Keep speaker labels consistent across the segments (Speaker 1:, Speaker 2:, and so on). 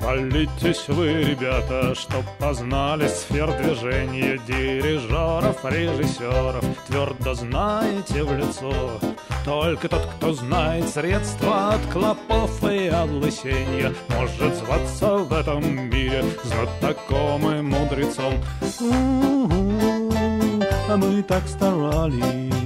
Speaker 1: Хвалитесь вы, ребята, что познали сфер движения дирижеров, режиссеров. Твердо знаете в лицо. Только тот, кто знает средства от клопов и от лысенья, может зваться в этом мире знатоком и мудрецом. А мы так старались,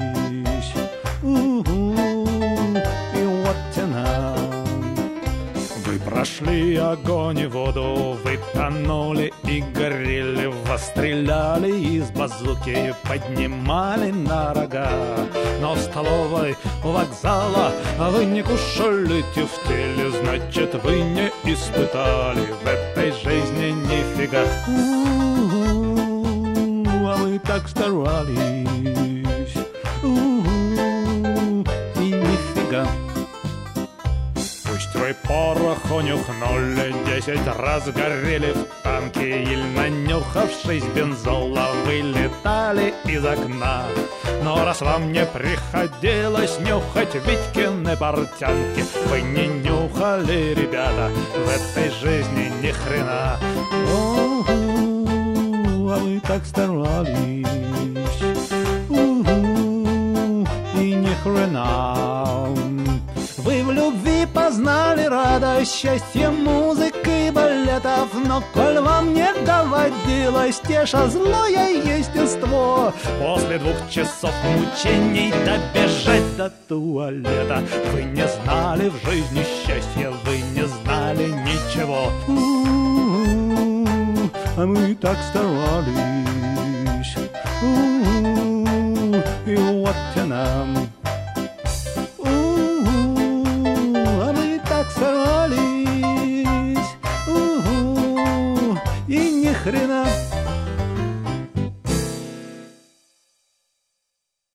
Speaker 1: и вот тяна. Вы прошли огонь и воду, вы тонули и горели, вас стреляли из базуки, поднимали на рога. Но в столовой у вокзала вы не кушали тефтели, значит, вы не испытали в этой жизни нифига. А мы так старались, и нифига. Пусть вы пороху нюхнули, 10 раз горели в танке, или, нанюхавшись бензола, вылетали из окна. Но раз вам не приходилось нюхать Витькины портянки, вы не нюхали, ребята, в этой жизни ни хрена. А мы так старались, и ни хрена. Вы в любви познали радость, счастье музыки и балетов, но коль вам не доводилось теша злое естество, после 2 часов мучений добежать до туалета, вы не знали в жизни счастья, вы не знали ничего. А мы так старались, и вот нам. А мы так старались, и ни хрена.